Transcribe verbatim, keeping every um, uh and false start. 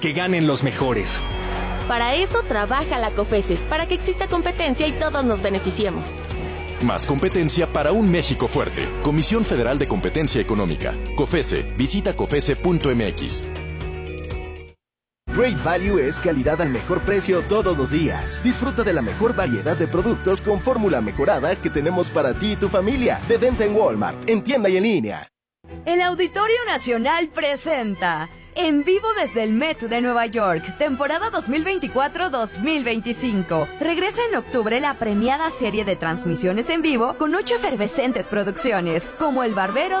Que ganen los mejores. Para eso trabaja la COFESE, para que exista competencia y todos nos beneficiemos. Más competencia para un México fuerte. Comisión Federal de Competencia Económica. COFESE. Visita cofese punto m x. Great Value es calidad al mejor precio todos los días. Disfruta de la mejor variedad de productos con fórmula mejorada que tenemos para ti y tu familia. De venta en Walmart, en tienda y en línea. El Auditorio Nacional presenta En vivo desde el Met de Nueva York, temporada dos mil veinticuatro dos mil veinticinco. Regresa en octubre la premiada serie de transmisiones en vivo con ocho efervescentes producciones, como El Barbero